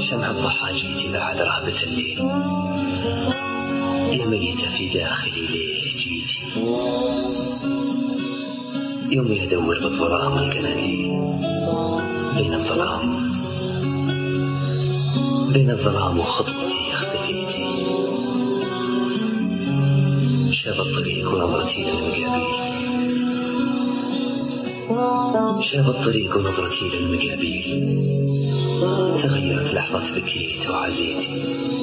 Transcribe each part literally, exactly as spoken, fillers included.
شمع الضحى جيتي بعد رهبة الليل، يا ميتة في داخلي ليه جيتي؟ يومي أدور بالظلام القناديل، بين الظلام بين الظلام وخطوتي اختفيتي. شاب الطريق ونظرتي للمقابيل، شاب الطريق ونظرتي للمقابيل، تغيرت لحظة بكيت وعزيتي،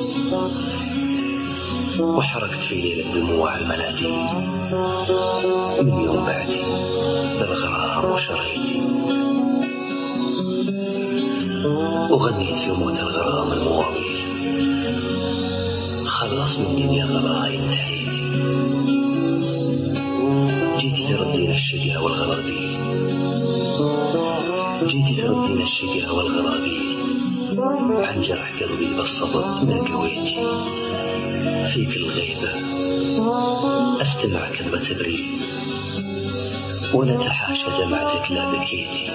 وحركت في ليلة دموع المناديل. من يوم بعدي بالغرام وشريتي، وغنيت في موت الغرام المواويل، خلص من دنيا غلاي انتهيتي. جيتي تردين الشقا والغرابيل، جيتي تردين الشقا والغرابيل، عن جرح قلبي بالصبر ما قويتي. فيك الغيبة أستمع كذبة بريء، ولا تحاشى دمعتك لا بكيتي.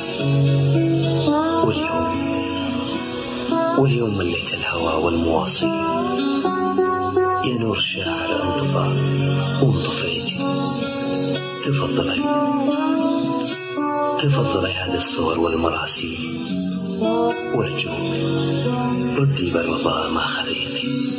واليوم واليوم مليت الهوى والمواصي، يا نور شاعر انطفى وانطفيتي. تفضلي تفضلي هذه الصور والمراسيل، وارجوك ردي بالرضا ما خذيتي.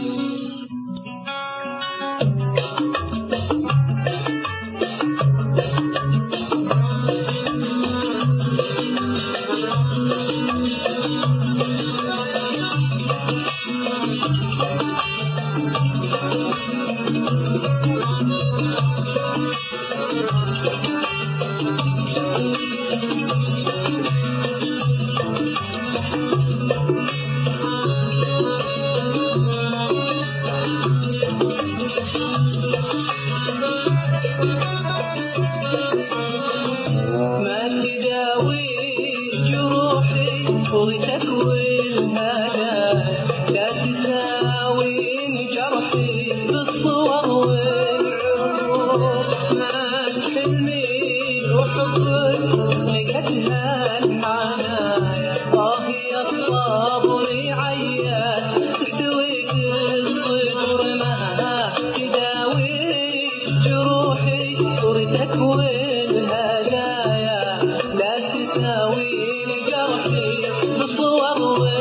صورتك والهدايا لا تساوين جرحي بالصور والعروض. مات حلمي وحبك خلقتها الحنايا، آه يا الصبر عيات تحتويك الصدور ما تداوي جروحي. صورتك والهدايا لا تساوين جرحي بالصور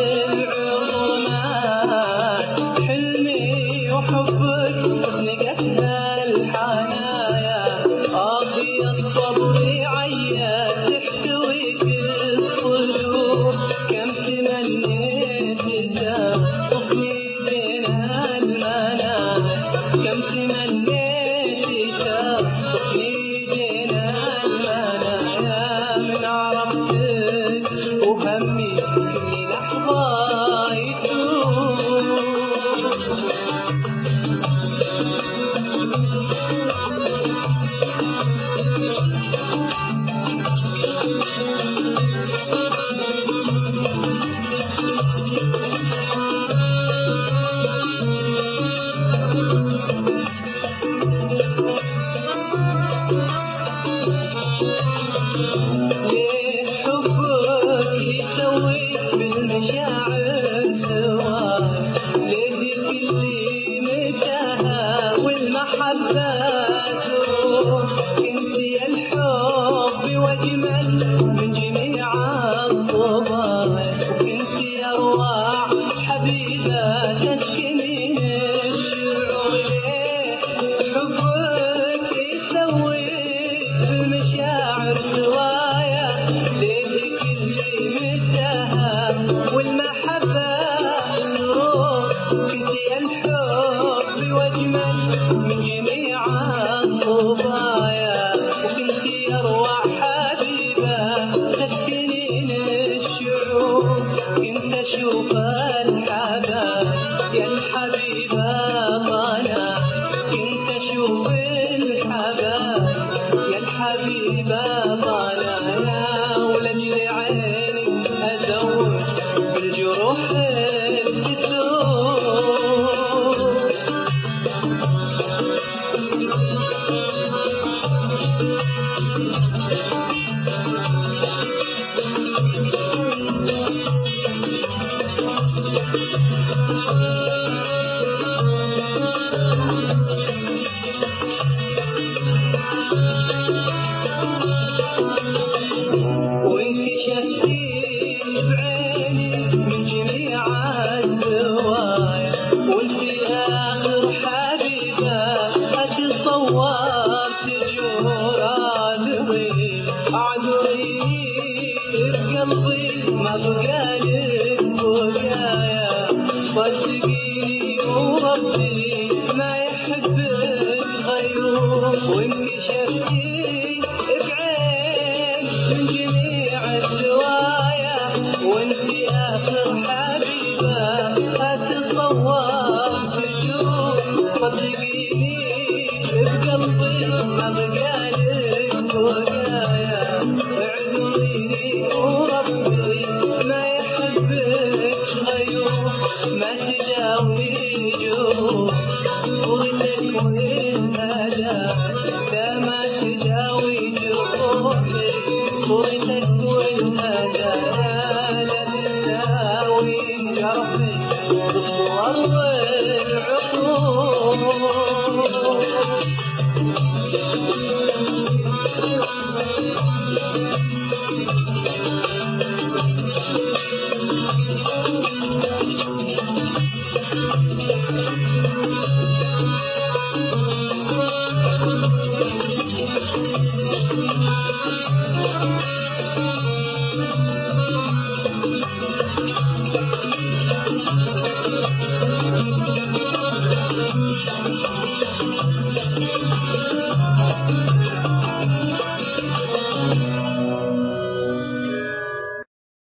والعظمات. حلمي وحبك خنقتها الحنايا، آه يا الصبر عيات تحتويك الصدور. كم تمنيت تخطفني بين المنام، كم تمنيت تخطفني بين المنام. من عرفتك وهمي كل لحظة يدور. ليه حبك يسوي بالمشاعر سواي؟ ليه كل متاهة والمحبة سرور؟ انت يا الحب واجمل من جميع الصبايا، وكنت يا اروع حبيبة تسكنين الشعور. ليه حبك يسوي بالمشاعر سوايا؟ ليه كل متاهة والمحبة سرور؟ كنت يا الحب واجمل من جميع الصبايا، وكنت يا اروع حبيبة تسكنين الشعور. كنت اشوف الحباب يا الحبيبة طالع، كنت اشوف الحباب يا الحبيبة طالع. ولأجل عيني ازود بالجروح الكسور.